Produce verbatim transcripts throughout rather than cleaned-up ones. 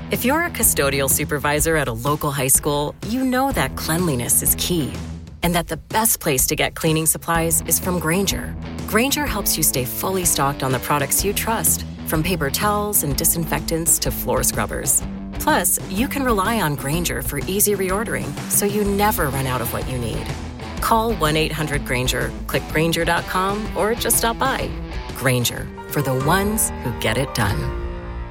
If you're a custodial supervisor at a local high school, you know that cleanliness is key, and that the best place to get cleaning supplies is from Grainger. Grainger helps you stay fully stocked on the products you trust, from paper towels and disinfectants to floor scrubbers. Plus, you can rely on Grainger for easy reordering, so you never run out of what you need. Call one eight hundred Grainger, click Grainger dot com, or just stop by. Grainger, for the ones who get it done.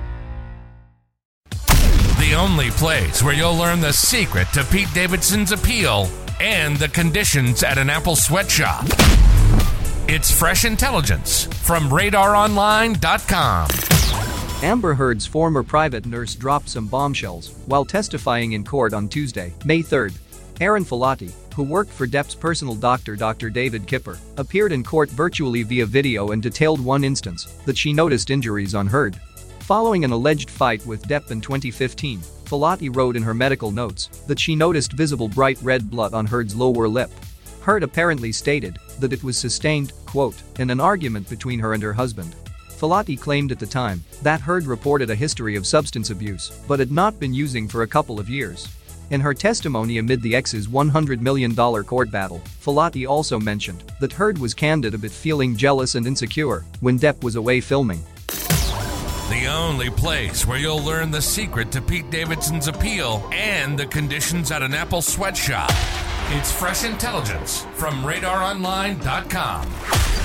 The only place where you'll learn the secret to Pete Davidson's appeal and the conditions at an Apple sweatshop. It's Fresh Intelligence from radar online dot com. Amber Heard's former private nurse dropped some bombshells while testifying in court on Tuesday, May third. Erin Filati, who worked for Depp's personal doctor Doctor David Kipper, appeared in court virtually via video and detailed one instance that she noticed injuries on Heard. Following an alleged fight with Depp in twenty fifteen, Filati wrote in her medical notes that she noticed visible bright red blood on Heard's lower lip. Heard apparently stated that it was sustained, quote, in an argument between her and her husband. Filati claimed at the time that Heard reported a history of substance abuse but had not been using for a couple of years. In her testimony amid the ex's one hundred million dollars court battle, Filati also mentioned that Heard was candid about feeling jealous and insecure when Depp was away filming. The only place where you'll learn the secret to Pete Davidson's appeal and the conditions at an Apple sweatshop. It's Fresh Intelligence from radar online dot com.